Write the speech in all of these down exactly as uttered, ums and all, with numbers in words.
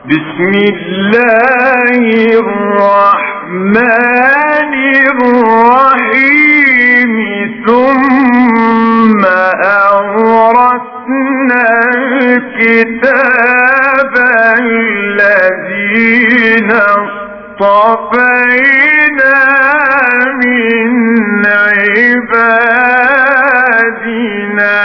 بسم الله الرحمن الرحيم. ثم أورثنا الكتاب الذين اصطفينا من عبادنا.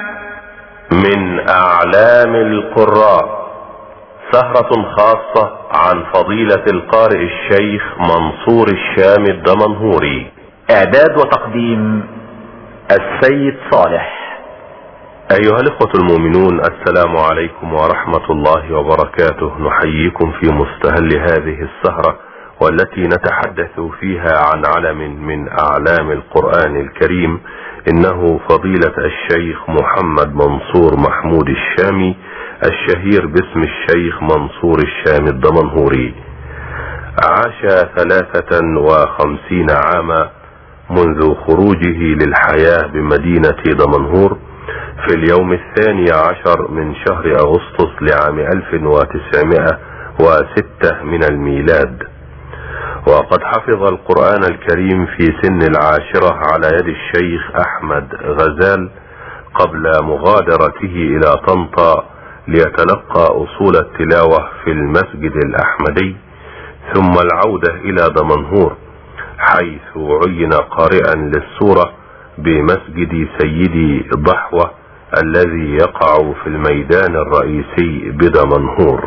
من أعلام القراء، سهرة خاصة عن فضيلة القارئ الشيخ منصور الشامي الدمنهوري. إعداد وتقديم السيد صالح. أيها الإخوة المؤمنون، السلام عليكم ورحمة الله وبركاته. نحييكم في مستهل هذه السهرة، والتي نتحدث فيها عن علم من أعلام القرآن الكريم. إنه فضيلة الشيخ محمد منصور محمود الشامي، الشهير باسم الشيخ منصور الشامي الدمنهوري. عاش ثلاثة وخمسين عاما منذ خروجه للحياة بمدينة دمنهور في اليوم الثاني عشر من شهر أغسطس لعام ألف وتسعمائة وستة من الميلاد. وقد حفظ القرآن الكريم في سن العاشرة على يد الشيخ أحمد غزال قبل مغادرته إلى طنطا ليتلقى أصول التلاوة في المسجد الأحمدي، ثم العودة إلى دمنهور حيث عين قارئا للسورة بمسجد سيدي ضحوة الذي يقع في الميدان الرئيسي بدمنهور.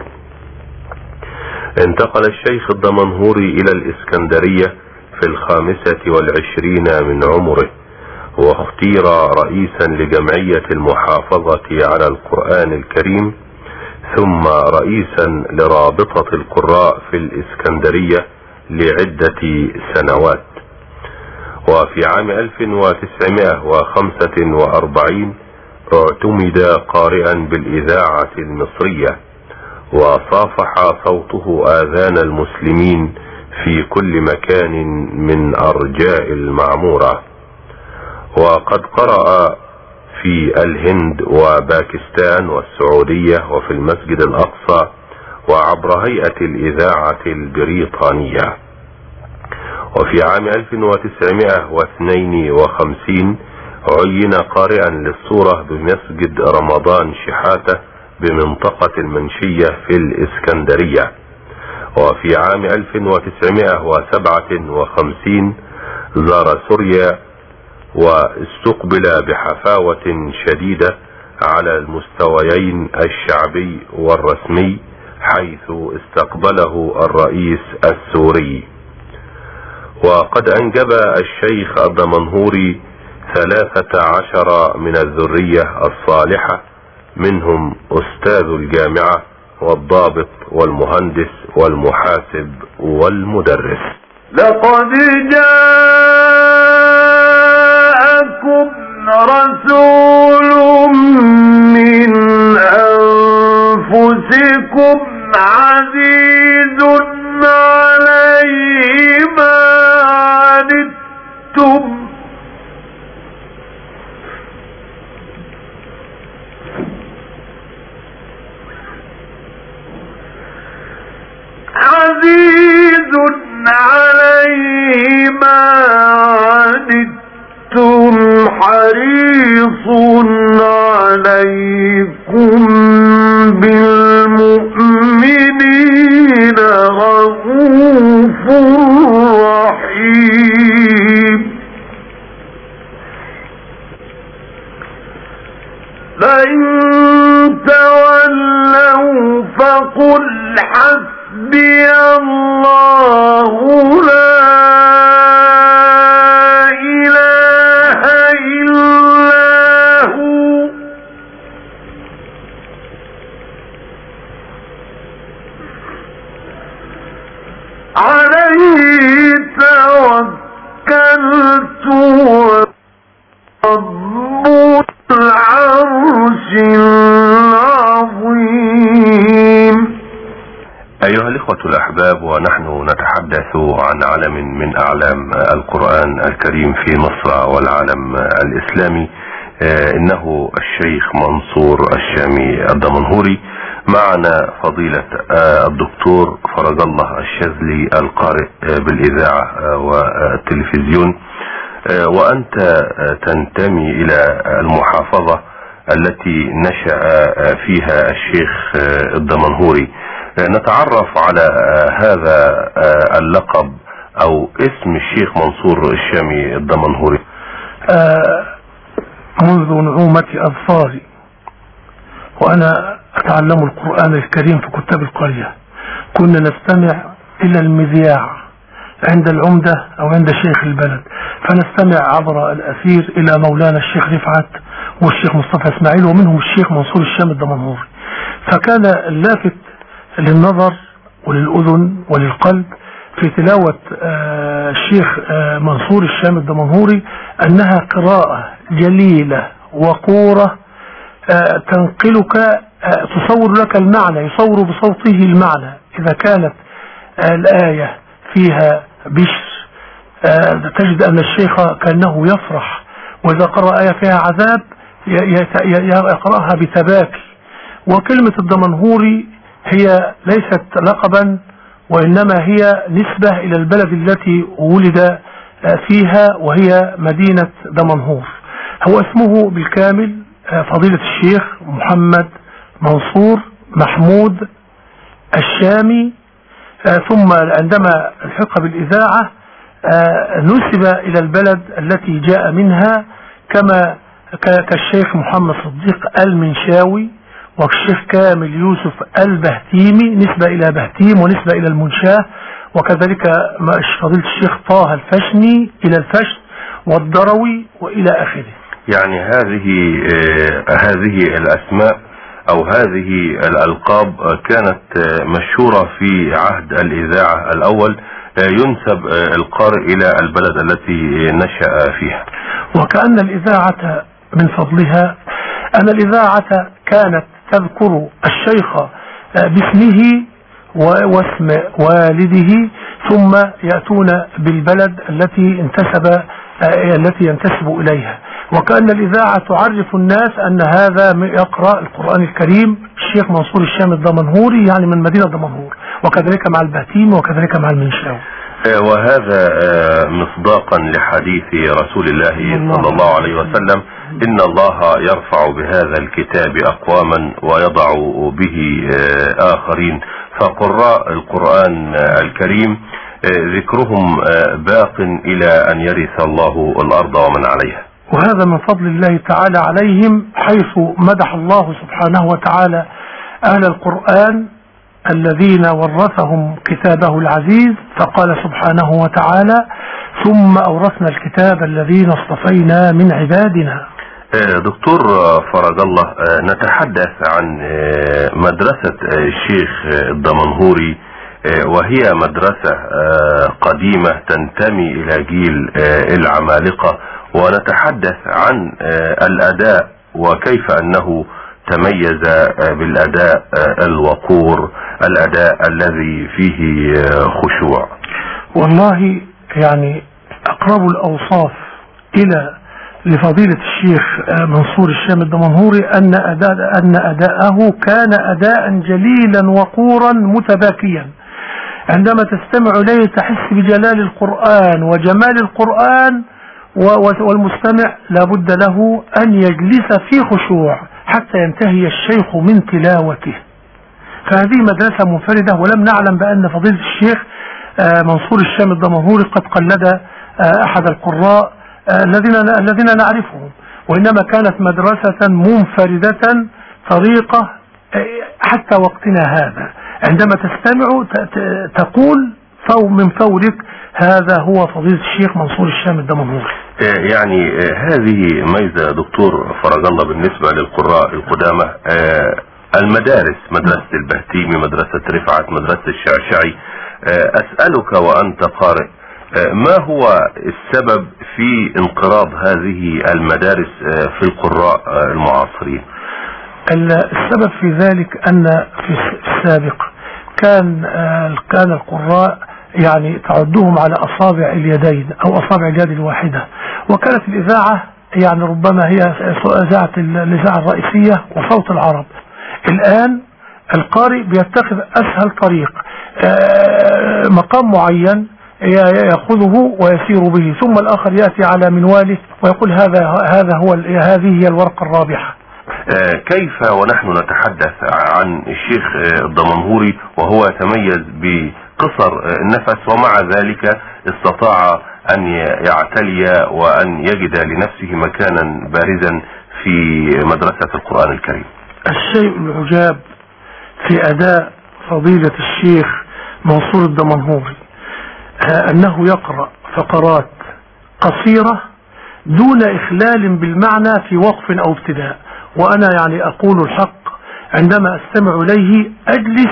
انتقل الشيخ الدمنهوري إلى الإسكندرية في الخامسة والعشرين من عمره، واختير رئيسا لجمعية المحافظة على القرآن الكريم، ثم رئيسا لرابطة القراء في الإسكندرية لعدة سنوات. وفي عام ألف وتسعمائة وخمسة وأربعين اعتمد قارئا بالإذاعة المصرية، وصافح صوته آذان المسلمين في كل مكان من أرجاء المعمورة. وقد قرأ في الهند وباكستان والسعودية وفي المسجد الأقصى وعبر هيئة الإذاعة البريطانية. وفي عام ألف وتسعمائة واثنين وخمسين عين قارئا للسورة بمسجد رمضان شحاتة بمنطقة المنشية في الإسكندرية. وفي عام ألف وتسعمائة وسبعة وخمسين زار سوريا واستقبل بحفاوة شديدة على المستويين الشعبي والرسمي، حيث استقبله الرئيس السوري. وقد أنجب الشيخ الدمنهوري ثلاثة عشر من الذرية الصالحة، منهم أستاذ الجامعة والضابط والمهندس والمحاسب والمدرس. لقد جاءكم رسول من أنفسكم عزيز عليه ما عنتم عزيز عليه ما عنتم حريص عليكم بالمؤمنين رؤوف رحيم. فإن تولوا فقل حسبي الله لا إله إلا هو عليه توكلت ورب العرش العظيم. أيها الإخوة الأحباب، ونحن نتحدث عن علم من أعلام القرآن الكريم في مصر والعالم الإسلامي، إنه الشيخ منصور الشامي الدمنهوري. معنا فضيلة الدكتور فرج الله الشاذلي القارئ بالإذاعة والتلفزيون، وأنت تنتمي إلى المحافظة التي نشأ فيها الشيخ الدمنهوري. نتعرف على هذا اللقب أو اسم الشيخ منصور الشامي الدمنهوري. منذ نعومة أظفاري وأنا أتعلم القرآن الكريم في كتاب القرية كنا نستمع إلى المذياع عند العمدة أو عند شيخ البلد، فنستمع عبر الأثير إلى مولانا الشيخ رفعت والشيخ مصطفى إسماعيل ومنهم الشيخ منصور الشامي الدمنهوري. فكان اللافت للنظر وللأذن وللقلب في تلاوة الشيخ منصور الشامي الدمنهوري أنها قراءة جليلة وقورة تنقلك، تصور لك المعنى، يصور بصوته المعنى. إذا كانت الآية فيها بشر تجد أن الشيخ كأنه يفرح، وإذا قرأ آية فيها عذاب يقرأها بتباكي. وكلمة الدمنهوري هي ليست لقبا، وإنما هي نسبة إلى البلد التي ولد فيها وهي مدينة دمنهور. هو اسمه بالكامل فضيلة الشيخ محمد منصور محمود الشامي، ثم عندما الحق بالإذاعة نسب إلى البلد التي جاء منها كما كالشيخ محمد صديق المنشاوي والشيخ كامل يوسف البهتيمي نسبة إلى بهتيم ونسبة إلى المنشاه، وكذلك فضيلة الشيخ طه الفشني إلى الفشن والدروي وإلى آخره. يعني هذه هذه الأسماء أو هذه الألقاب كانت مشهورة في عهد الإذاعة الأول، ينسب القارئ إلى البلد التي نشأ فيها. وكأن الإذاعة من فضلها أن الإذاعة كانت تذكر الشيخ باسمه واسم والده، ثم يأتون بالبلد التي انتسب التي ينتسب إليها. وكأن الإذاعة تعرف الناس أن هذا يقرأ القرآن الكريم الشيخ منصور الشامي الدمنهوري، يعني من مدينة دمنهور، وكذلك مع البهتيم وكذلك مع المنشاوي. وهذا مصداقا لحديث رسول الله صلى الله عليه وسلم: إن الله يرفع بهذا الكتاب أقواما ويضع به آخرين. فقراء القرآن الكريم ذكرهم باق إلى أن يرث الله الأرض ومن عليها. وهذا من فضل الله تعالى عليهم، حيث مدح الله سبحانه وتعالى أهل القرآن الذين ورثهم كتابه العزيز، فقال سبحانه وتعالى: ثم أورثنا الكتاب الذين اصطفينا من عبادنا. دكتور فرج الله، نتحدث عن مدرسة الشيخ الدمنهوري، وهي مدرسة قديمة تنتمي إلى جيل العمالقة، ونتحدث عن الأداء وكيف أنه تميز بالأداء الوقور، الأداء الذي فيه خشوع. والله يعني أقرب الأوصاف إلى لفضيلة الشيخ منصور الشامي الدمنهوري أن أداء أن أداءه كان أداء جليلا وقورا متباكيا. عندما تستمع إليه تحس بجلال القرآن وجمال القرآن، والمستمع لابد له أن يجلس في خشوع حتى ينتهي الشيخ من تلاوته. فهذه مدرسة منفردة، ولم نعلم بأن فضيلة الشيخ منصور الشامي الدمنهوري قد قلد أحد القراء الذين الذين نعرفهم، وإنما كانت مدرسة منفردة طريقة حتى وقتنا هذا. عندما تستمع تقول فو من فورك هذا هو فضيلة الشيخ منصور الشامي الدمنهوري. يعني هذه ميزة دكتور فرج الله بالنسبة للقراء القدامى. المدارس، مدرسة البهتيمي، مدرسة رفعت، مدرسة الشعشعي، أسألك وأنت قارئ، ما هو السبب في انقراض هذه المدارس في القراء المعاصرين؟ السبب في ذلك أن في السابق كان كان القراء يعني تعدهم على أصابع اليدين أو أصابع اليد الواحدة، وكانت الإذاعة يعني ربما هي إذاعة الإذاعة الرئيسية وصوت العرب. الآن القارئ بيتخذ أسهل طريق، مقام معين يأخذه ويسير به، ثم الآخر يأتي على منواله ويقول هذا هذا هو هذه هي الورقة الرابحة. كيف ونحن نتحدث عن الشيخ الدمنهوري وهو يتميز بقصر النفس ومع ذلك استطاع أن يعتلي وأن يجد لنفسه مكانا بارزا في مدرسة القرآن الكريم؟ الشيء العجاب في أداء فضيلة الشيخ منصور الدمنهوري أنه يقرأ فقرات قصيرة دون إخلال بالمعنى في وقف أو ابتداء. وأنا يعني أقول الحق، عندما أستمع إليه أجلس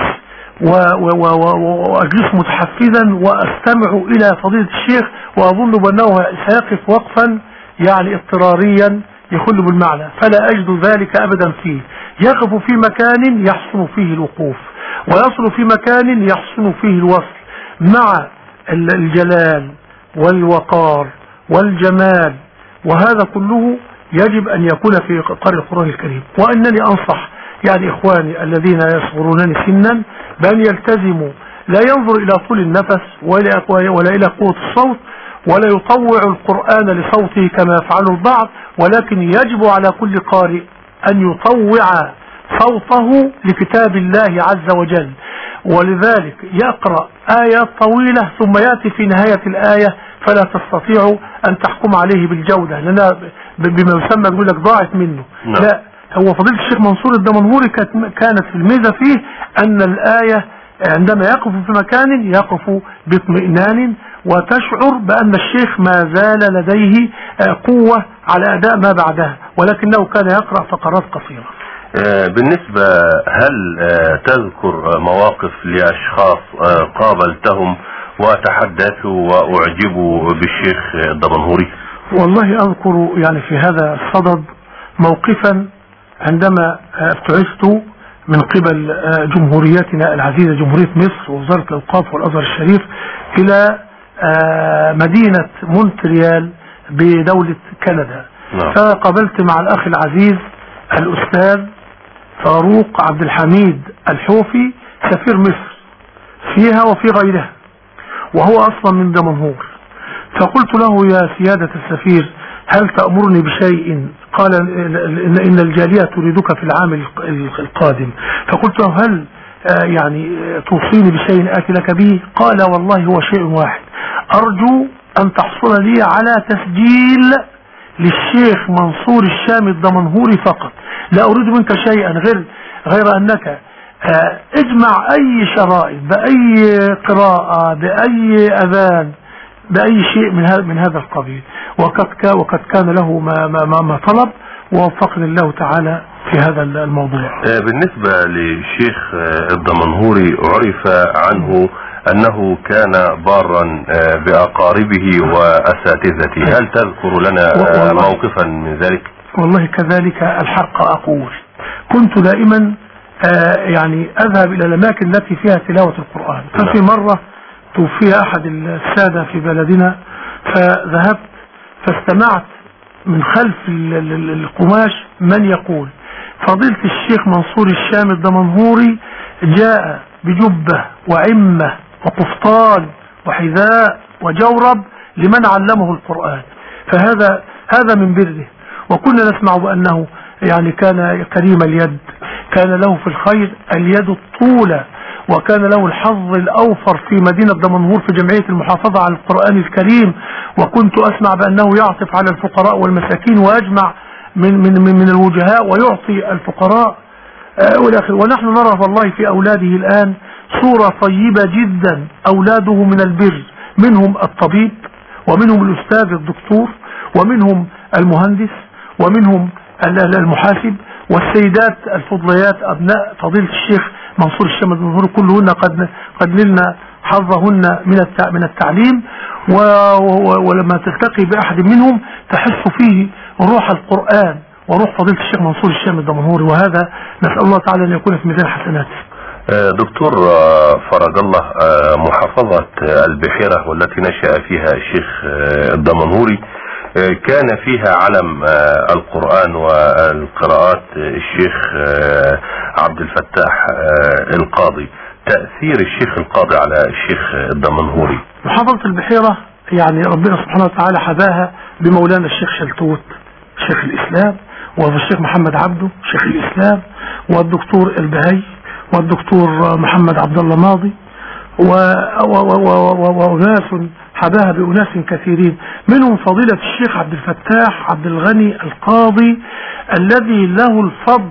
وأجلس متحفزا وأستمع إلى فضيلة الشيخ وأظن بأنه سيقف وقفا يعني اضطراريا يخل بالمعنى، فلا أجد ذلك أبدا فيه. يقف في مكان يحسن فيه الوقوف ويصل في مكان يحسن فيه الوصل مع الجلال والوقار والجمال، وهذا كله يجب أن يكون في قارئ القرآن الكريم. وأنني أنصح يعني إخواني الذين يصغرونني سنا بأن يلتزموا، لا ينظر إلى طول النفس ولا إلى قوة الصوت ولا يطوع القرآن لصوته كما يفعل البعض، ولكن يجب على كل قارئ أن يطوع صوته لكتاب الله عز وجل. ولذلك يقرأ آيات طويلة ثم يأتي في نهاية الآية فلا تستطيع أن تحكم عليه بالجودة لأنها بما يسمى يقول لك ضاعت منه. لا. لا، هو فضيلة الشيخ منصور الدمنهوري كانت في الميزة فيه أن الآية عندما يقف في مكان يقف باطمئنان وتشعر بأن الشيخ ما زال لديه قوة على أداء ما بعدها، ولكنه كان يقرأ فقرات قصيرة. بالنسبة هل تذكر مواقف لأشخاص قابلتهم وتحدثوا وأعجبوا بالشيخ الدمنهوري؟ والله أذكر يعني في هذا الصدد موقفا عندما ابتعثت من قبل جمهوريتنا العزيزة جمهورية مصر ووزارة الأوقاف والأزهر الشريف إلى مدينة مونتريال بدولة كندا. نعم. فقابلت مع الأخ العزيز الأستاذ فاروق عبد الحميد الحوفي سفير مصر فيها وفي غيرها، وهو أصلا من دمنهور. فقلت له يا سيادة السفير هل تأمرني بشيء؟ قال إن الجالية تريدك في العام القادم. فقلت له هل يعني توصيني بشيء آتي لك به؟ قال والله هو شيء واحد، أرجو أن تحصل لي على تسجيل للشيخ منصور الشامي الدمنهوري فقط، لا أريد منك شيئا غير غير أنك اجمع أي شرائط بأي قراءة بأي أذان بأي شيء من هذا من هذا القبيل. وقد وقد كان له ما ما ما طلب ووفقني الله تعالى في هذا الموضوع. بالنسبة للشيخ الدمنهوري عرف عنه أنه كان بارا بأقاربه وأساتذته، هل تذكر لنا موقفا من ذلك؟ والله كذلك الحق أقول كنت دائما يعني أذهب إلى الأماكن التي فيها تلاوة القرآن. ففي مرة توفي أحد السادة في بلدنا فذهبت فاستمعت من خلف القماش من يقول فضيلة الشيخ منصور الشامي الدمنهوري جاء بجبة وعمة وقفطان وحذاء وجورب لمن علمه القرآن. فهذا هذا من بره. وكنا نسمع بأنه يعني كان كريم اليد، كان له في الخير اليد الطولة، وكان له الحظ الأوفر في مدينة دمنهور في جمعية المحافظة على القرآن الكريم. وكنت أسمع بأنه يعطف على الفقراء والمساكين ويجمع من من من الوجهاء ويعطي الفقراء والآخر. ونحن نرى والله في أولاده الآن صورة طيبة جدا، أولاده من البر، منهم الطبيب ومنهم الأستاذ الدكتور ومنهم المهندس ومنهم المحاسب، والسيدات الفضليات أبناء فضيلة الشيخ منصور الشامي الدمنهوري كلهن قد قد نلنا حظهن من من التعليم. ولما تلتقي بأحد منهم تحس فيه روح القرآن وروح فضيلة الشيخ منصور الشامي الدمنهوري، وهذا نسأل الله تعالى أن يكون في ميزان حسناته. دكتور فرج الله، محافظة البحيرة والتي نشأ فيها الشيخ الدمنهوري كان فيها علم القرآن والقراءات الشيخ عبد الفتاح القاضي. تأثير الشيخ القاضي على الشيخ الدمنهوري. محافظة البحيرة يعني ربنا سبحانه وتعالى حباها بمولانا الشيخ شلتوت شيخ الإسلام، والشيخ محمد عبده شيخ الإسلام، والدكتور البهي، والدكتور محمد عبد الله ماضي، وناس حباها بأناس كثيرين، منهم فضيلة الشيخ عبد الفتاح عبد الغني القاضي الذي له الفضل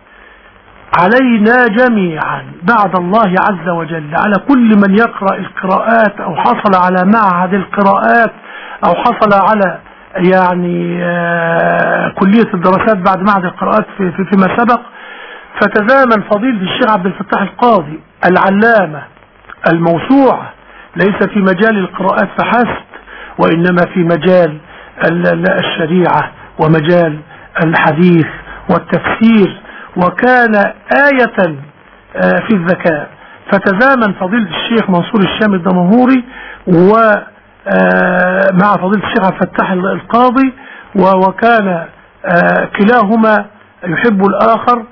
علينا جميعا بعد الله عز وجل، على كل من يقرأ القراءات أو حصل على معهد القراءات أو حصل على يعني كلية الدراسات بعد معهد القراءات في في فيما سبق. فتزامن فضيلة الشيخ عبد الفتاح القاضي العلامة الموسوعة ليس في مجال القراءات فحسب، وإنما في مجال الشريعة ومجال الحديث والتفسير، وكان آية في الذكاء. فتزامن فضيلة الشيخ منصور الشامي الدمنهوري ومع فضيلة الشيخ عبد الفتاح القاضي، وكان كلاهما يحب الآخر،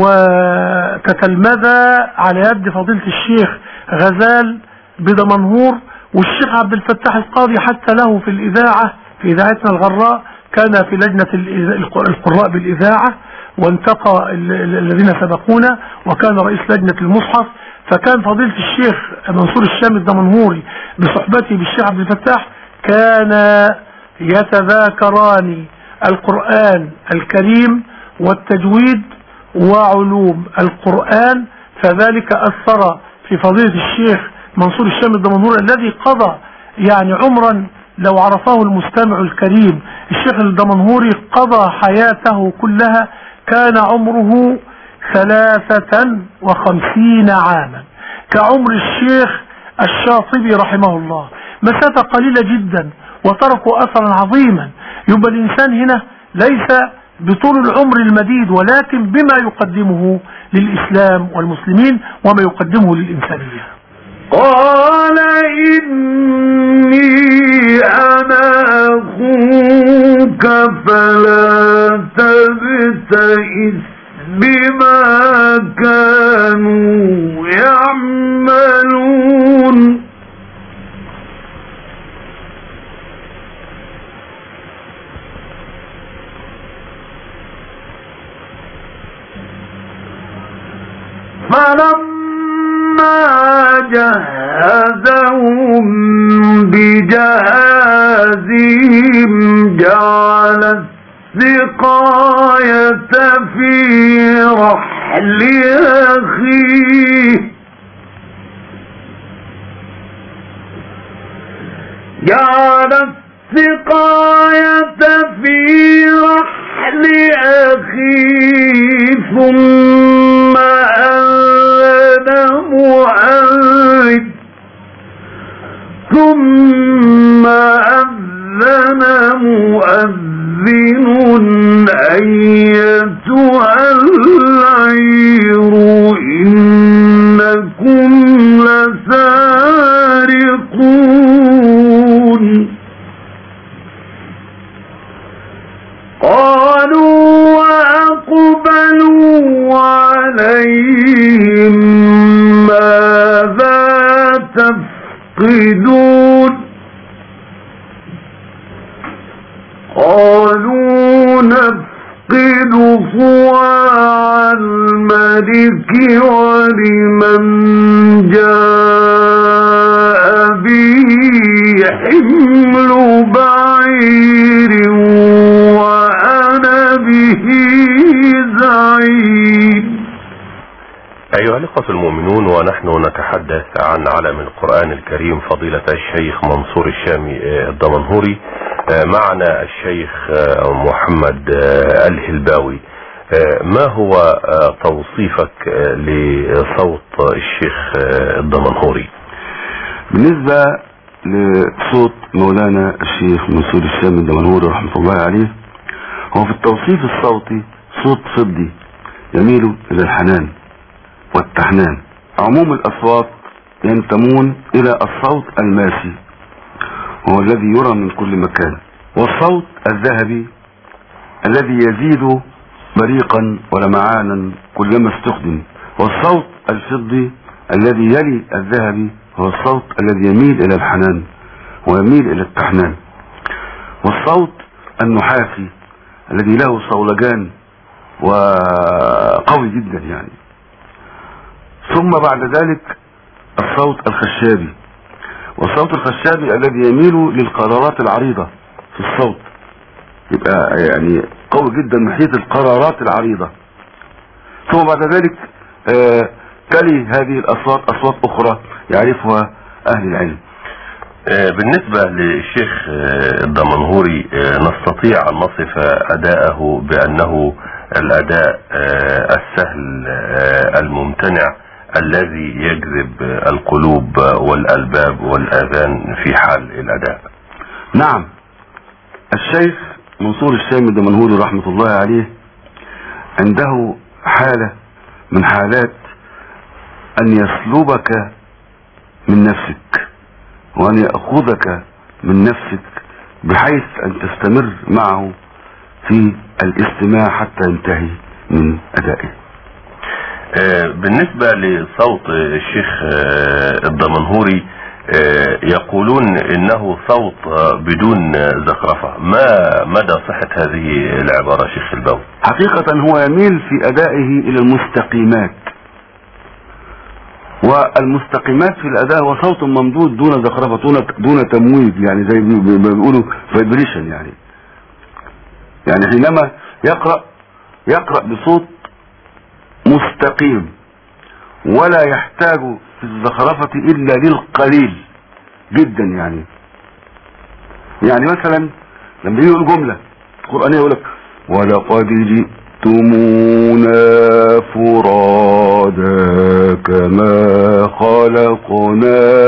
وتتلمذا على يد فضيلة الشيخ غزال بدمنهور. والشيخ عبد الفتاح القاضي حتى له في الإذاعة في إذاعتنا الغراء كان في لجنة القراء بالإذاعة، وانتقى الذين سبقونا، وكان رئيس لجنة المصحف. فكان فضيلة الشيخ منصور الشامي الدمنهوري بصحبته بالشيخ عبد الفتاح كان يتذاكران القرآن الكريم والتجويد وعلوم القرآن. فذلك أثر في فضيلة الشيخ منصور الشامي الدمنهوري الذي قضى يعني عمرا لو عرفه المستمع الكريم. الشيخ الدمنهوري قضى حياته كلها، كان عمره ثلاثة وخمسين عاما كعمر الشيخ الشاطبي رحمه الله، مسافة قليلة جدا وتركوا أثرا عظيما. يبقى الإنسان هنا ليس بطول العمر المديد، ولكن بما يقدمه للإسلام والمسلمين وما يقدمه للإنسانية. قال إني أنا أخوك فلا تبتئس بما كانوا يعملون. فلما جهزهم بجهازهم جعل السقاية في رحل أخيه جعل السقاية في رحل أخيه ثم أذن مؤذن ثم أذن مؤذن أيتها العير إنكم لسارقون. قالوا وأقبلوا عليهم ماذا تفقدون. قالوا نفقد صواع الملك ولمن جاء به حمل بعير وأنا به زعيم. أيها الإخوة المؤمنون، ونحن نتحدث عن علم القرآن الكريم فضيلة الشيخ منصور الشامي الدمنهوري. معنا الشيخ محمد الهلباوي. ما هو توصيفك لصوت الشيخ الدمنهوري؟ بالنسبة لصوت مولانا الشيخ منصور الشامي الدمنهوري رحمة الله عليه، هو في التوصيف الصوتي صوت فضي يميل إلى الحنان والتحنان. عموم الأصوات ينتمون إلى الصوت الماسي، وهو الذي يرى من كل مكان، والصوت الذهبي الذي يزيد بريقا ولمعانا كلما استخدم، والصوت الفضي الذي يلي الذهبي هو الصوت الذي يميل الى الحنان ويميل الى التحنان، والصوت النحاسي الذي له صولجان وقوي جدا يعني. ثم بعد ذلك الصوت الخشابي، والصوت الخشابي الذي يميل للقرارات العريضة في الصوت، يبقى يعني قوي جدا ناحية القرارات العريضة. ثم بعد ذلك آه تلي هذه الأصوات أصوات أخرى يعرفها أهل العلم. بالنسبة للشيخ الدمنهوري نستطيع أن نصف أداءه بأنه الأداء السهل الممتنع الذي يجذب القلوب والألباب والآذان في حال الأداء. نعم، الشيخ منصور الشامي الدمنهوري رحمة الله عليه عنده حالة من حالات أن يسلبك من نفسك وأن يأخذك من نفسك بحيث أن تستمر معه في الاستماع حتى ينتهي من أدائه. بالنسبة لصوت الشيخ الدمنهوري يقولون إنه صوت بدون زخرفة، ما مدى صحة هذه العبارة شيخ الباوي؟ حقيقة هو يميل في أدائه إلى المستقيمات، والمستقيمات في الأداء هو صوت ممدود دون زخرفة دون تمويج، يعني زي ما بيقولوا فايبريشن، يعني يعني حينما يقرأ يقرأ بصوت مستقيم ولا يحتاج في الزخرفة إلا للقليل جدا. يعني يعني مثلا لما يقول جملة قرآنية يقول لك ولقد جئتمونا فرادا كما خلقناكم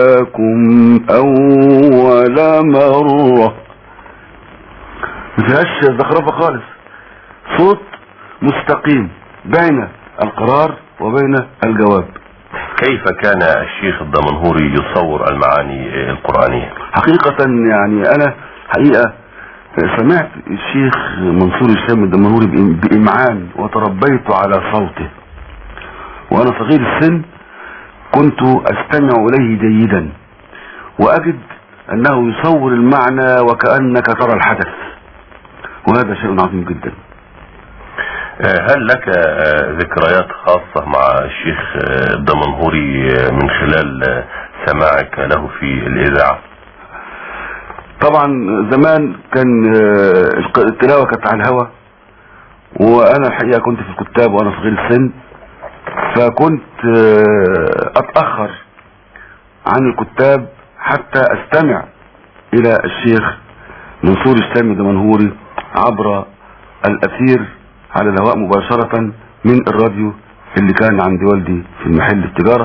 أول مرة، مفيهاش زخرفة خالص، صوت مستقيم بين القرار وبين الجواب. كيف كان الشيخ الدمنهوري يصور المعاني القرآنية؟ حقيقة يعني أنا حقيقة سمعت الشيخ منصور الشامي الدمنهوري بإمعان وتربيت على صوته، وأنا صغير السن كنت أستمع إليه جيدا وأجد أنه يصور المعنى وكأنك ترى الحدث، وهذا شيء عظيم جدا. هل لك ذكريات خاصة مع الشيخ الدمنهوري من خلال سماعك له في الإذاعة؟ طبعا زمان كان التلاوة كانت على الهواء، وأنا الحقيقة كنت في الكتاب وأنا صغير السن، فكنت أتأخر عن الكتاب حتى أستمع إلى الشيخ منصور الشامي الدمنهوري عبر الأثير على الهواء مباشرة من الراديو اللي كان عند والدي في المحل التجارة،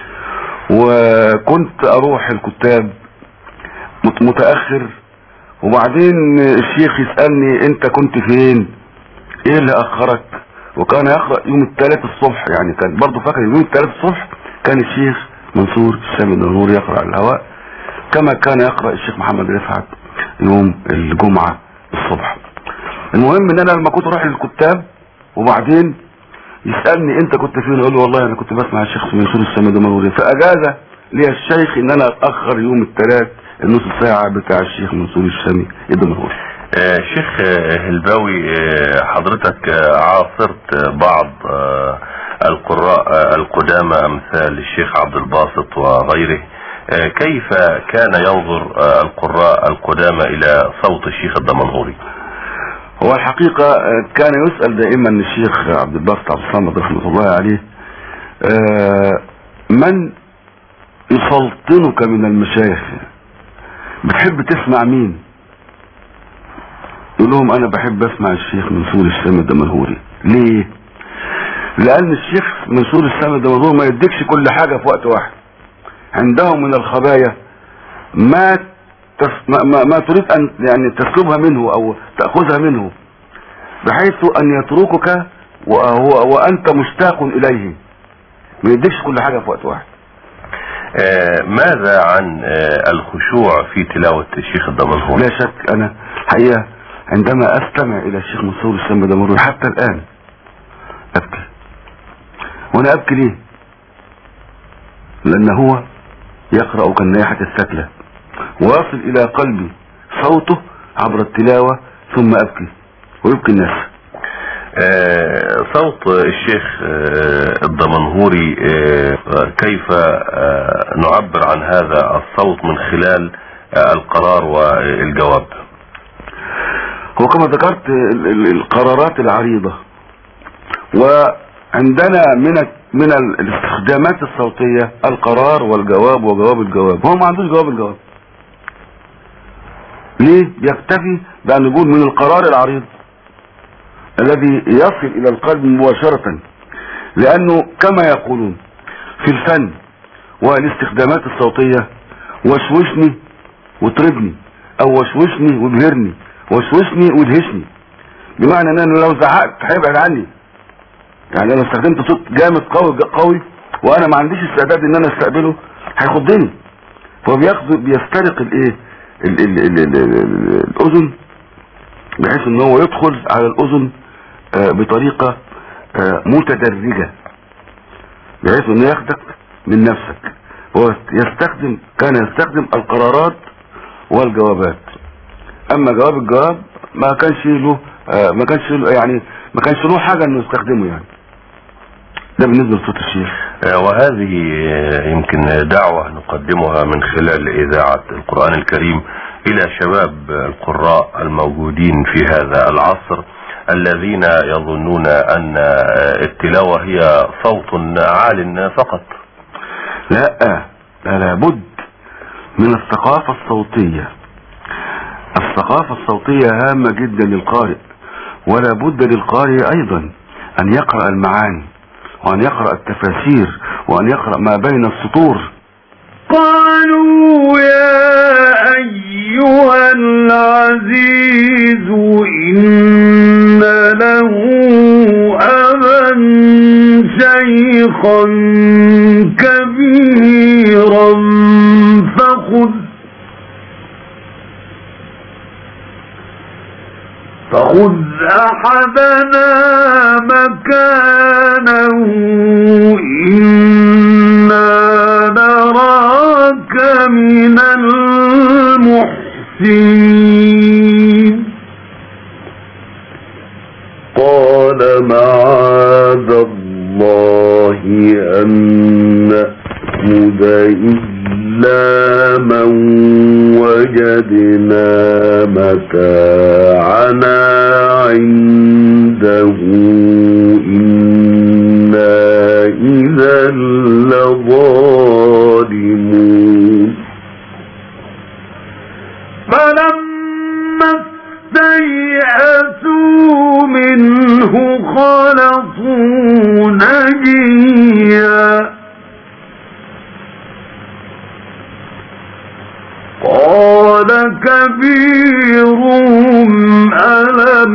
وكنت اروح الكتاب متأخر، وبعدين الشيخ يسألني انت كنت فين، ايه اللي اخرك؟ وكان يقرأ يوم الثلاث الصبح، يعني كان برضو فاكر يوم الثلاث الصبح كان الشيخ منصور الشامي الدمنهوري يقرأ على الهواء، كما كان يقرأ الشيخ محمد رفعت يوم الجمعة الصبح. المهم ان انا لما كنت اروح للكتاب وبعدين يسألني انت كنت فين، اقول له والله انا كنت بسمع الشيخ منصور الشامي الدمنهوري، فاجاز لي الشيخ ان انا اتأخر يوم الثلاث النص ساعة بتاع الشيخ منصور الشامي الدمنهوري. آه شيخ هلباوي، آه حضرتك آه عاصرت بعض آه القراء آه القدامى امثال الشيخ عبد الباسط وغيره، آه كيف كان ينظر آه القراء القدامى الى صوت الشيخ الدمنهوري؟ هو الحقيقة كان يسأل دائما الشيخ عبد الباسط عبد الصمد رحمة الله عليه من يسلطنك من المشايخ، بتحب تسمع مين؟ يقول لهم انا بحب اسمع الشيخ منصور الشامي الدمنهوري. ليه؟ لان الشيخ منصور الشامي الدمنهوري ما يديكش كل حاجة في وقت واحد، عندهم من الخبايا ما ما, ما, ما تريد ان يعني تسلبها منه او تأخذها منه، بحيث ان يتركك وهو وانت مشتاق اليه، ما يديكش كل حاجة في وقت واحد. ماذا عن الخشوع في تلاوة الشيخ الدمنهوري؟ لا شك انا حقيقة عندما استمع الى الشيخ منصور الشام الدمنهوري حتى الان ابكي. وانا ابكي ليه؟ لان هو يقرأ كالنائحة السكلة واصل الى قلبي صوته عبر التلاوة ثم ابكي ويبكي الناس. آه صوت الشيخ آه الدمنهوري آه كيف آه نعبر عن هذا الصوت من خلال آه القرار والجواب؟ هو كما ذكرت القرارات العريضة، وعندنا من من الاستخدامات الصوتية القرار والجواب وجواب الجواب. هو ما عندوش جواب الجواب. ليه؟ يكتفي بأن نقول من القرار العريض الذي يصل الى القلب مباشرة، لانه كما يقولون في الفن والاستخدامات الصوتية وشوشني وطربني او وشوشني وابهرني وشوشني وادهشني، بمعنى ان انا لو زعقت هيبعد عني. يعني انا استخدمت صوت جامد قوي قوي وانا ما عنديش استعداد ان انا استقبله هيخضني، فهو بياخد بيسترق الايه الاذن بحيث ان هو يدخل على الاذن بطريقة متدرجة بحيث انه ياخدك من نفسك. هو يستخدم كان يستخدم القرارات والجوابات، اما جواب الجواب ما كانش له ما كانش له يعني ما كانش له حاجة انه يستخدمه. يعني ده بالنسبة لصوت الشيخ. وهذه يمكن دعوة نقدمها من خلال اذاعة القرآن الكريم الى شباب القراء الموجودين في هذا العصر الذين يظنون ان التلاوة هي صوت عال فقط. لا لا لابد من الثقافة الصوتية. الثقافة الصوتية هامة جدا للقارئ، ولا بد للقارئ ايضا ان يقرأ المعاني وان يقرأ التفاسير وان يقرأ ما بين السطور. قالوا يا أيها العزيز إن له أبا شيخا كبيرا فخذ فخذ أحدنا مكانه إنا نراك من المحسنين. قال معاذ الله أن نأخذ إلا من وجدنا متاعنا عنده إنا إذا لظالمون. فلما استيئسوا منه خلصوا نجيا قال كبيرهم ألم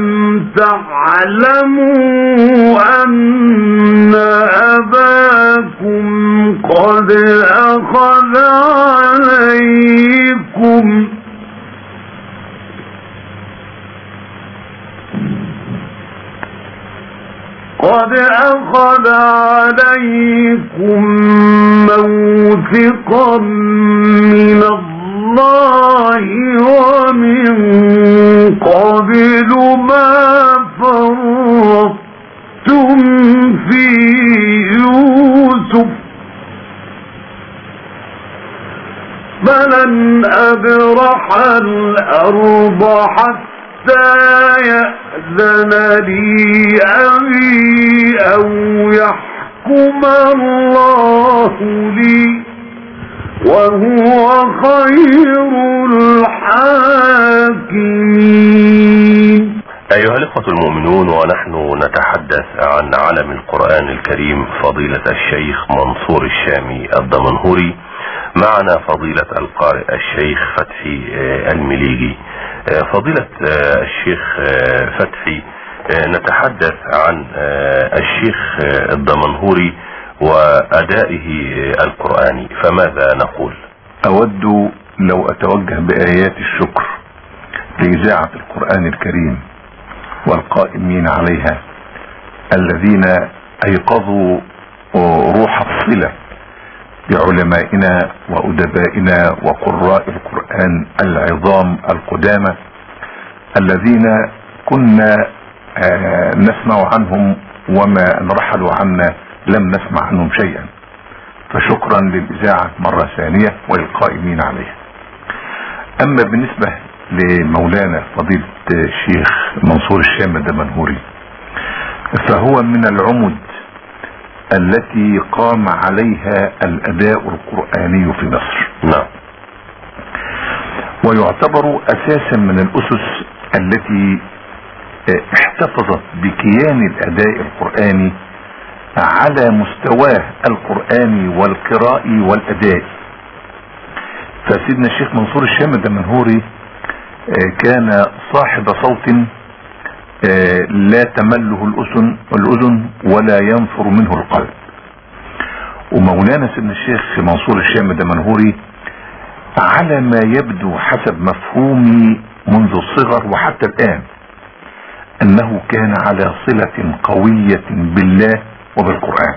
تعلموا أن أباكم قد أخذ عليكم قد أخذ عليكم موثقا من الله ومن قبل ما فرطتم في يوسف فلن أبرح الأرض حتى يأذن لي أبي أو يحكم الله لي وهو خير الحاكمين. أيها الإخوة المؤمنون، ونحن نتحدث عن علم القرآن الكريم فضيلة الشيخ منصور الشامي الدمنهوري. معنا فضيلة القارئ الشيخ فتحي المليجي. فضيلة الشيخ فتحي، نتحدث عن الشيخ الدمنهوري وأدائه القرآني، فماذا نقول؟ أود لو أتوجه بآيات الشكر لإذاعة القرآن الكريم والقائمين عليها الذين أيقظوا روح الصلة بعلمائنا وأدبائنا وقراء القرآن العظام القدامى الذين كنا نسمع عنهم وما انرحلوا عنا لم نسمع عنهم شيئا، فشكرا للإذاعة مرة ثانية والقائمين عليها. أما بالنسبة لمولانا فضيلة الشيخ منصور الشام الدمنهوري فهو من العمد التي قام عليها الأداء القرآني في مصر. نعم. ويعتبر أساسا من الأسس التي احتفظت بكيان الأداء القرآني على مستواه القرآني والقرائي والأدائي. فسيدنا الشيخ منصور الشام الدمنهوري كان صاحب صوت لا تمله الأذن الأذن ولا ينفر منه القلب. ومولانا سيدنا الشيخ منصور الشام الدمنهوري على ما يبدو حسب مفهومي منذ الصغر وحتى الآن أنه كان على صلة قوية بالله وبالقرآن.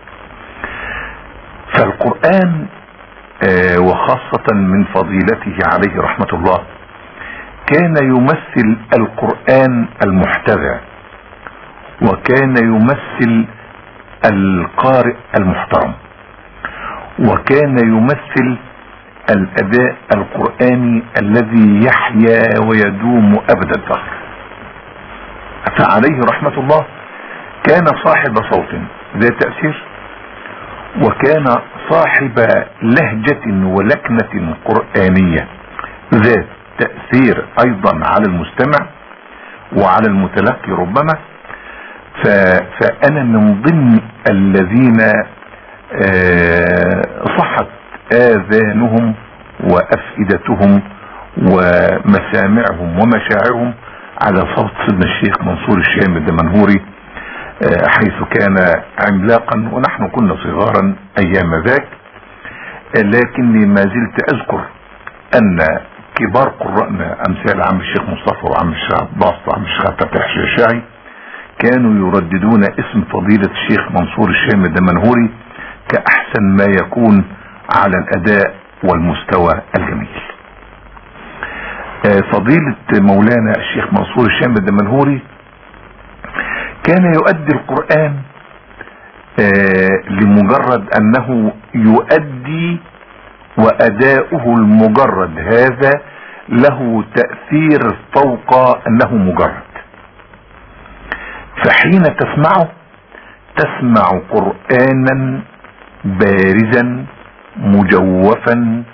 فالقرآن وخاصة من فضيلته عليه رحمة الله كان يمثل القرآن المحتذى، وكان يمثل القارئ المحترم، وكان يمثل الأداء القرآني الذي يحيا ويدوم أبد الدهر. فعليه رحمة الله كان صاحب صوت ذات تأثير، وكان صاحب لهجة ولكنة قرآنية ذات تأثير أيضا على المستمع وعلى المتلقي ربما. فأنا من ضمن الذين صحت آذانهم وأفئدتهم ومسامعهم ومشاعرهم على صوت سيدنا الشيخ منصور الشام الدمنهوري، حيث كان عملاقا ونحن كنا صغارا أيام ذاك. لكني ما زلت أذكر أن كبار قراءنا أمثال عم الشيخ مصطفى وعم الشيخ باسط وعم الشيخ فتح الشيشاعي كانوا يرددون اسم فضيلة الشيخ منصور الشام الدمنهوري كأحسن ما يكون على الأداء والمستوى الجميل. فضيلة مولانا الشيخ منصور الشام الدمنهوري كان يؤدي القرآن لمجرد أنه يؤدي، وأداؤه المجرد هذا له تأثير فوق أنه مجرد. فحين تسمعه تسمع قرآنا بارزا مجوفا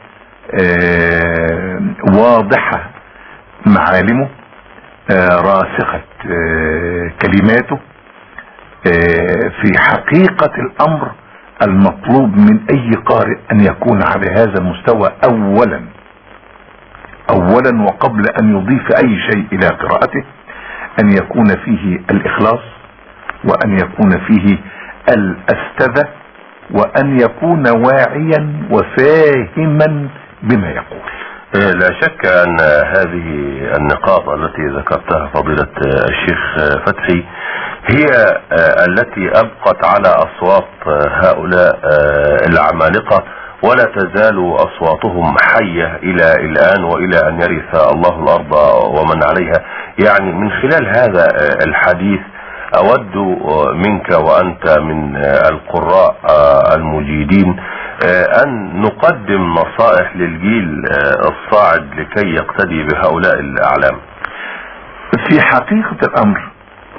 واضحة معالمه راسخة كلماته. في حقيقة الأمر المطلوب من أي قارئ أن يكون على هذا المستوى أولا أولا وقبل أن يضيف أي شيء إلى قراءته أن يكون فيه الإخلاص، وأن يكون فيه الأستاذة، وأن يكون واعيا وفاهما بما يقول. لا شك أن هذه النقاط التي ذكرتها فضيلة الشيخ فتحي هي التي أبقت على أصوات هؤلاء العمالقة، ولا تزال أصواتهم حية إلى الآن وإلى أن يرث الله الأرض ومن عليها. يعني من خلال هذا الحديث أود منك وأنت من القراء المجيدين أن نقدم نصائح للجيل الصاعد لكي يقتدي بهؤلاء الأعلام. في حقيقة الأمر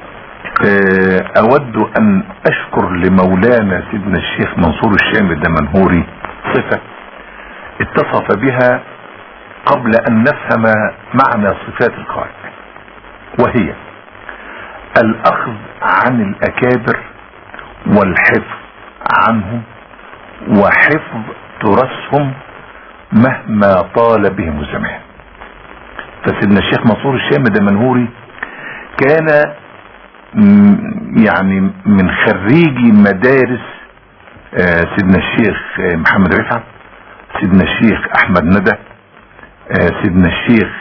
أود أن أشكر لمولانا سيدنا الشيخ منصور الشام الدمنهوري صفة اتصف بها قبل أن نفهم معنى صفات القارئ، وهي الأخذ عن الأكابر والحفظ عنهم وحفظ تراثهم مهما طال بهم الزمان. فسيدنا الشيخ منصور الشام الدمنهوري كان يعني من خريجي مدارس سيدنا الشيخ محمد رفعت، سيدنا الشيخ احمد ندى، سيدنا الشيخ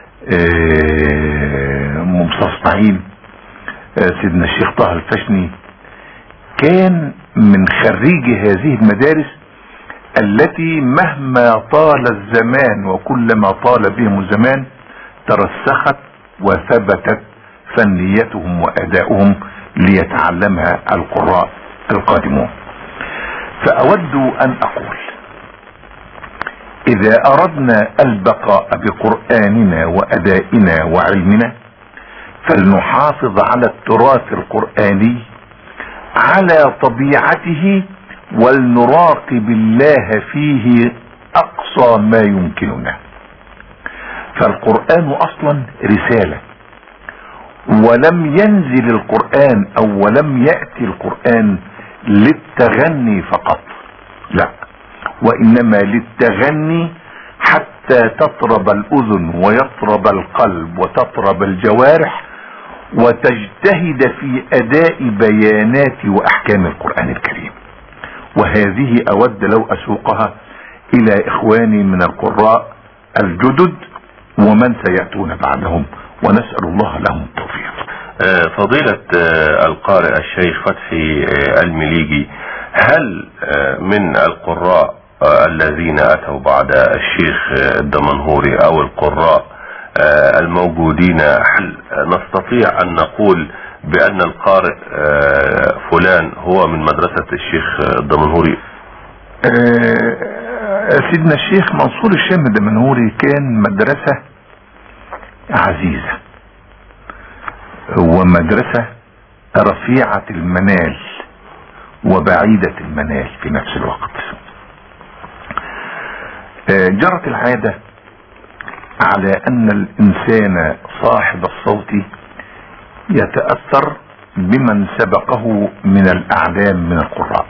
مصطفى اسماعيل، سيدنا الشيخ طه الفشني. كان من خريجي هذه المدارس التي مهما طال الزمان وكلما طال بهم الزمان ترسخت وثبتت فنيتهم وأداؤهم ليتعلمها القراء القادمون. فأود أن أقول إذا أردنا البقاء بقرآننا وأدائنا وعلمنا فلنحافظ على التراث القرآني على طبيعته ولنراقب الله فيه أقصى ما يمكننا. فالقرآن أصلا رسالة، ولم ينزل القرآن أو ولم يأتي القرآن للتغني فقط، لا، وإنما للتغني حتى تطرب الأذن ويطرب القلب وتطرب الجوارح وتجتهد في أداء بيانات وأحكام القرآن الكريم. وهذه أود لو أسوقها إلى إخواني من القراء الجدد ومن سيأتون بعدهم، ونسأل الله لهم التوفيق. فضيلة القارئ الشيخ فتحي المليجي، هل من القراء الذين أتوا بعد الشيخ الدمنهوري أو القراء الموجودين هل نستطيع أن نقول بأن القارئ فلان هو من مدرسة الشيخ الدمنهوري؟ سيدنا الشيخ منصور الشام الدمنهوري كان مدرسة عزيزة ومدرسة رفيعة المنال وبعيدة المنال في نفس الوقت. جرت العادة على أن الإنسان صاحب الصوت يتأثر بمن سبقه من الأعلام من القراء.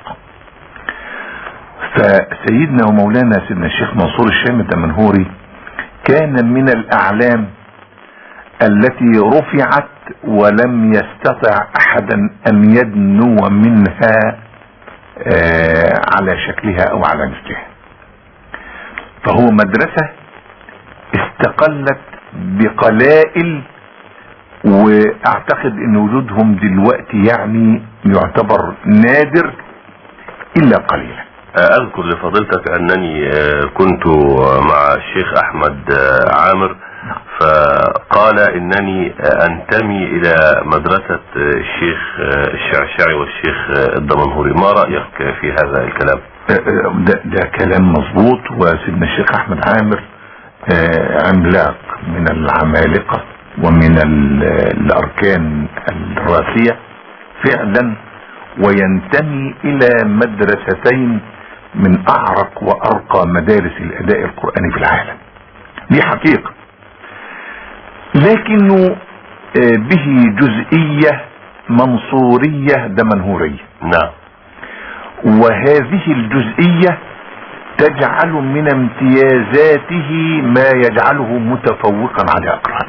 فسيدنا ومولانا سيدنا الشيخ منصور الشام الدمنهوري كان من الأعلام التي رفعت ولم يستطع أحدا أن يدنو منها على شكلها أو على مثلها. فهو مدرسة استقلت بقلائل، واعتقد ان وجودهم دلوقتي يعني يعتبر نادر الا قليلا. اذكر لفضيلتك انني كنت مع الشيخ احمد عامر فقال انني انتمي الى مدرسة الشيخ الشعشعي والشيخ الدمنهوري. ما رأيك في هذا الكلام؟ ده, ده كلام مظبوط. وسيدنا الشيخ احمد عامر عملاق من العمالقة ومن الاركان الراسية فعلا، وينتمي الى مدرستين من اعرق وارقى مدارس الاداء القرآني في العالم، دي حقيقة. لكنه به جزئية منصورية دمنهورية. نعم. وهذه الجزئية تجعل من امتيازاته ما يجعله متفوقا على اقرانه،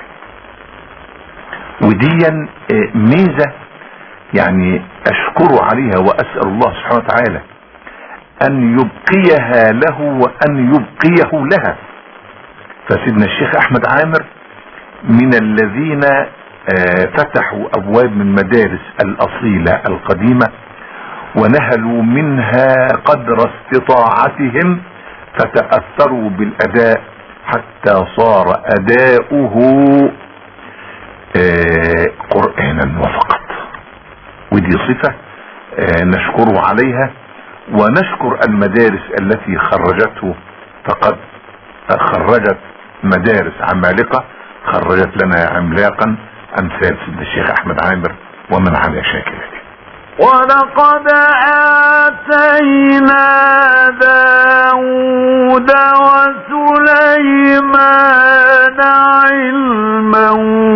وديا ميزة يعني اشكر عليها واسأل الله سبحانه وتعالى ان يبقيها له وان يبقيه لها. فسيدنا الشيخ احمد عامر من الذين فتحوا ابواب من مدارس الاصيلة القديمة ونهلوا منها قدر استطاعتهم فتأثروا بالاداء حتى صار اداؤه قرآنا وفقط. ودي صفة نشكره عليها، ونشكر المدارس التي خرجته. فقد خرجت مدارس عمالقة، خرجت لنا عملاقا امثال سيدنا الشيخ احمد عامر ومن على شاكلته. ولقد آتينا داود وسليمان علما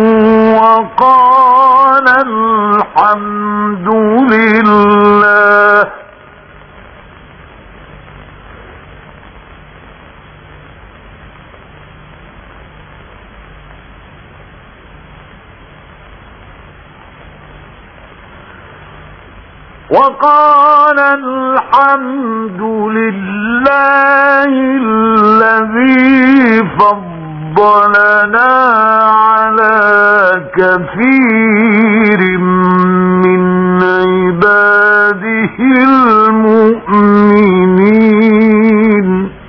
وقال الحمد لله. وقال الحمد لله الذي فضلنا على كثير من عباده المؤمنين.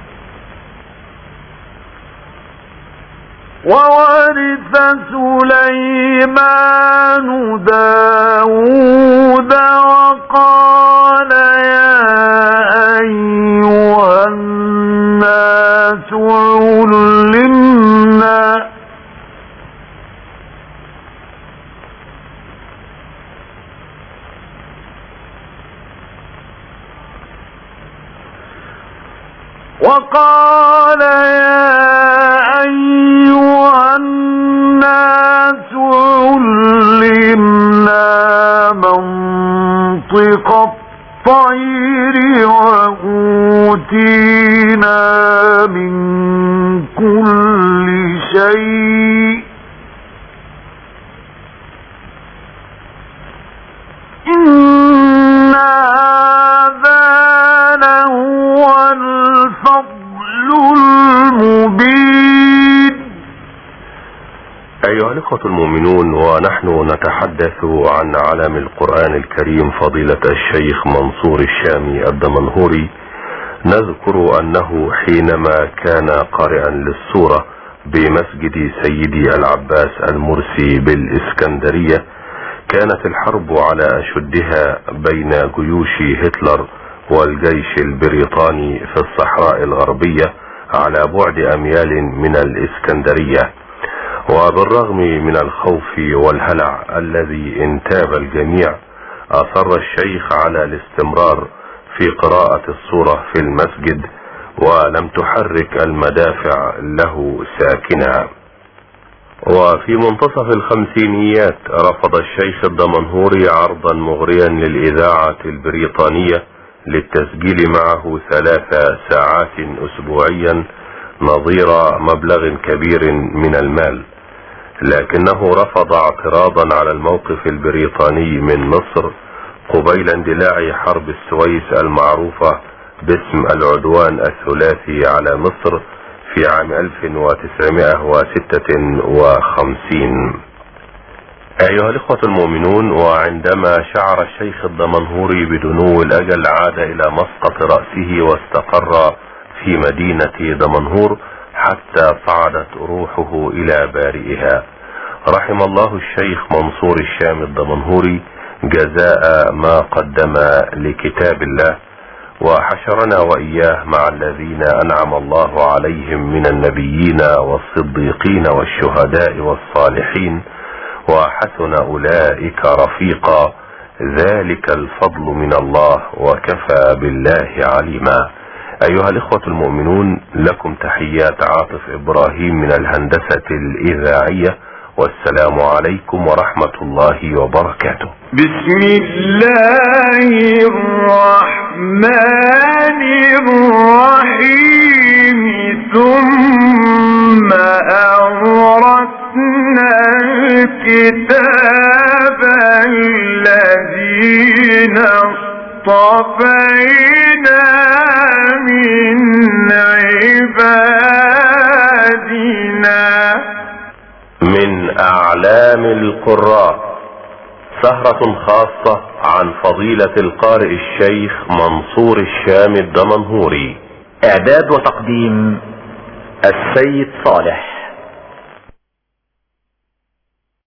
وورث سليمان داود وقال يا أيها الناس علمنا وقال يا أيها الناس علمنا منطق الطير وأوتينا من كل شيء إن هذا لهو الفضل المبين. أيها الإخوة المؤمنون، ونحن نتحدث عن علم القرآن الكريم فضيلة الشيخ منصور الشامي الدمنهوري، نذكر أنه حينما كان قارئا للسورة بمسجد سيدي العباس المرسي بالإسكندرية كانت الحرب على أشدها بين جيوش هتلر والجيش البريطاني في الصحراء الغربية على بعد أميال من الإسكندرية. وبالرغم من الخوف والهلع الذي انتاب الجميع أصر الشيخ على الاستمرار في قراءة السورة في المسجد ولم تحرك المدافع له ساكنا. وفي منتصف الخمسينيات رفض الشيخ الدمنهوري عرضا مغريا للإذاعة البريطانية للتسجيل معه ثلاث ساعات أسبوعيا نظير مبلغ كبير من المال، لكنه رفض اعتراضا على الموقف البريطاني من مصر قبيل اندلاع حرب السويس المعروفة باسم العدوان الثلاثي على مصر في عام ألف وتسعمائة وستة وخمسين. أيها الإخوة المؤمنون، وعندما شعر الشيخ الدمنهوري بدنو الأجل عاد إلى مسقط رأسه واستقر في مدينة دمنهور حتى صعدت روحه إلى بارئها. رحم الله الشيخ منصور الشامي الدمنهوري جزاء ما قدم لكتاب الله، وحشرنا وإياه مع الذين أنعم الله عليهم من النبيين والصديقين والشهداء والصالحين، وحسن أولئك رفيقا، ذلك الفضل من الله وكفى بالله عليما. أيها الإخوة المؤمنون، لكم تحيات عاطف إبراهيم من الهندسة الإذاعية، والسلام عليكم ورحمة الله وبركاته. بسم الله الرحمن الرحيم. ثم أورثنا الكتاب الذين اصطفينا من عبادنا. من أعلام القراء سهرة خاصة عن فضيلة القارئ الشيخ منصور الشامي الدمنهوري. اعداد وتقديم السيد صالح.